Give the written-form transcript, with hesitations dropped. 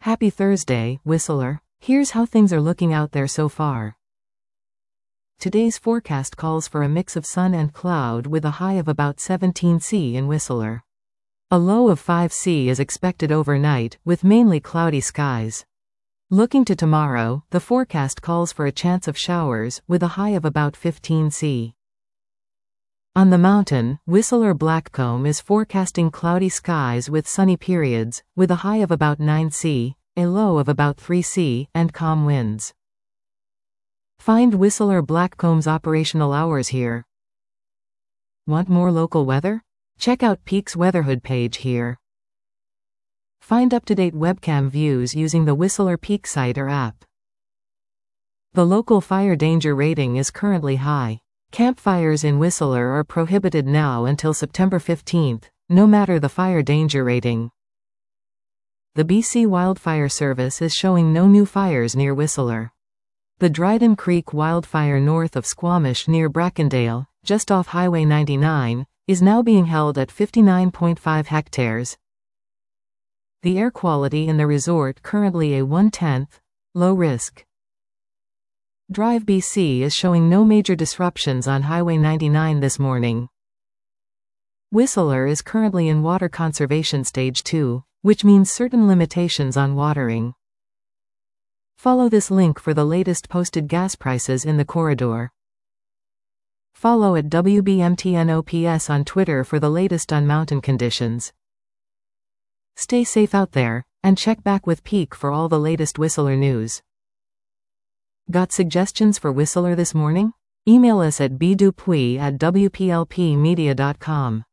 Happy Thursday, Whistler. Here's how things are looking out there so far. Today's forecast calls for a mix of sun and cloud with a high of about 17 C in Whistler. A low of 5 C is expected overnight, with mainly cloudy skies. Looking to tomorrow, the forecast calls for a chance of showers, with a high of about 15 C. On the mountain, Whistler Blackcomb is forecasting cloudy skies with sunny periods, with a high of about 9 C, a low of about 3 C, and calm winds. Find Whistler Blackcomb's operational hours here. Want more local weather? Check out Peak's Weatherhood page here. Find up-to-date webcam views using the Whistler Peak site or app. The local fire danger rating is currently high. Campfires in Whistler are prohibited now until September 15th, no matter the fire danger rating. The BC Wildfire Service is showing no new fires near Whistler. The Dryden Creek wildfire north of Squamish near Brackendale, just off Highway 99, is now being held at 59.5 hectares. The air quality in the resort currently a 1/10, low risk. Drive BC is showing no major disruptions on Highway 99 this morning. Whistler is currently in water conservation stage 2, which means certain limitations on watering. Follow this link for the latest posted gas prices in the corridor. Follow at WBMTNOPS on Twitter for the latest on mountain conditions. Stay safe out there, and check back with Peak for all the latest Whistler news. Got suggestions for Whistler this morning? Email us at bdupuy@wplpmedia.com.